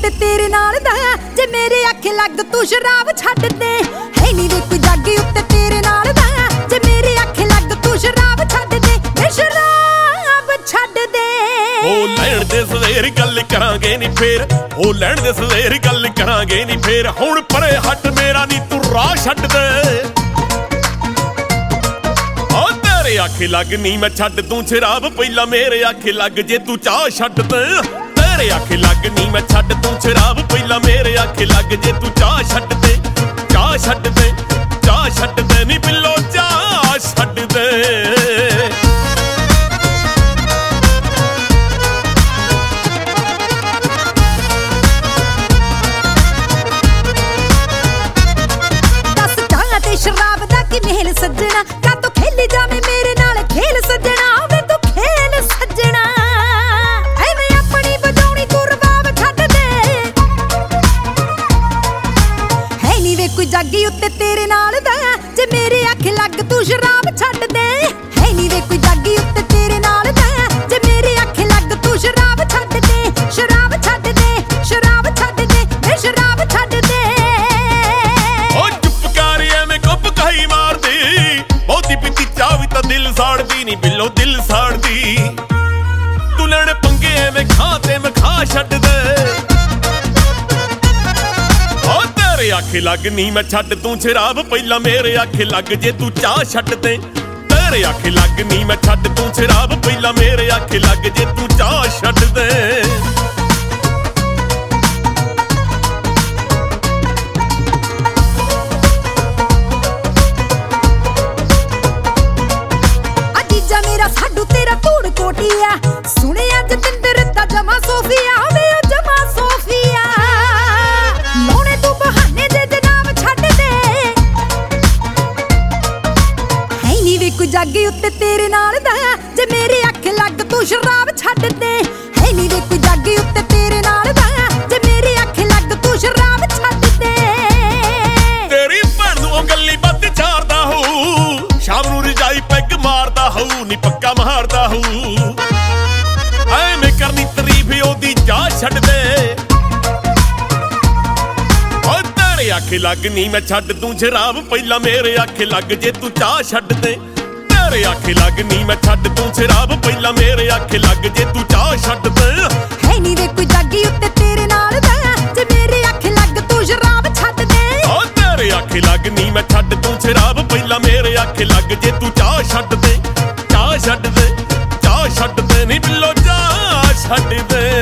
उत्ते तेरे नाल दा जे मेरे आखे लग तू शराब छड्ड दे है नी वे कोई जग उत्ते तेरे नाल दा जे मेरे आखे लग तू शराब छड्ड दे वे शराब छड्ड दे ओ लैण दे सवेर गल करांगे नी फेर ओ लैण दे सवेर गल करांगे नी फेर हुण परे हट मेरा नी तू राह छड्ड दे ओ तेरे आखे लग नी मैं छड्ड तू शराब पहिला मेरे आखे लग जे तू चाह छड्ड दे तेरे आखे लग नी मैं छड्ड तू शराब पहिला मेरे आखे लग जे तू चाह छड्ड दे नी बिल्लो चाह छड्ड दे शराब दा की मेल सजना का तो खेली जावे मेरे नाल खेल सजना वे तू खेल सजना ऐ मैं अपनी बजाउणी तू रबाब छड्ड दे है नी वे कोई जागी उत्ते तेरे नाल दा जे मेरे आखे लग तू शराब छड्ड दे है नी वे कोई जागी उत्ते तेरे नाल दा जे मेरे आखे लग तू शराब छड्ड दे शराब छड्ड दे शराब छड्ड दे वे शराब छड्ड दे दिल साड़दी नी बिल्लो दिल साड़दी तू लैण पंगे एवें खा ते मैं खा छड्ड दे ओ तेरे आखे लग नी मैं छड्ड तू शराब पहिला मेरे आखे लग जे तू चाह छड्ड दे तेरे आखे लग नी मैं छड्ड तू शराब पहिला मेरे आखे लग जे तू चाह छड्ड दे साडू तेरा धूड़ कोटिया सुने अज तिंदर दा जमा सोफिया वे ओ जमा सोफिया मोने तू बहाने जे जनाब छड्ड दे है नी वे कोई जागी उत्ते तेरे नाल दा जे मेरे आखे लग तू शराब छड्ड दे है नी वे कोई जागी उत्ते तेरे नाल दा जे मेरे आखे लग तू शराब छड्ड दे तेरी भैन नूं गल्ली बद चारदा हो शाम नूं रजाई पैग मारदा हो नी पक्का मारदा हो ऐवें करनी तारीफ ओदी जा छड्ड दे ओ तेरे आखे लग नी मैं छड्ड तू शराब पहिला मेरे आखे लग जे तू चाह छड्ड दे तेरे आखे लग नी मैं छड्ड तू शराब पहिला मेरे आखे लग जे तू चाह छड्ड दे है नी वे कोई जागी उत्ते तेरे नाल दा जे मेरे आखे लग तू शराब छड्ड दे ओ तेरे आखे लग नी मैं छड्ड तू शराब पहिला मेरे आखे लग जे तू चाह छड्ड दे नी बिल्लो चाह छड्ड दे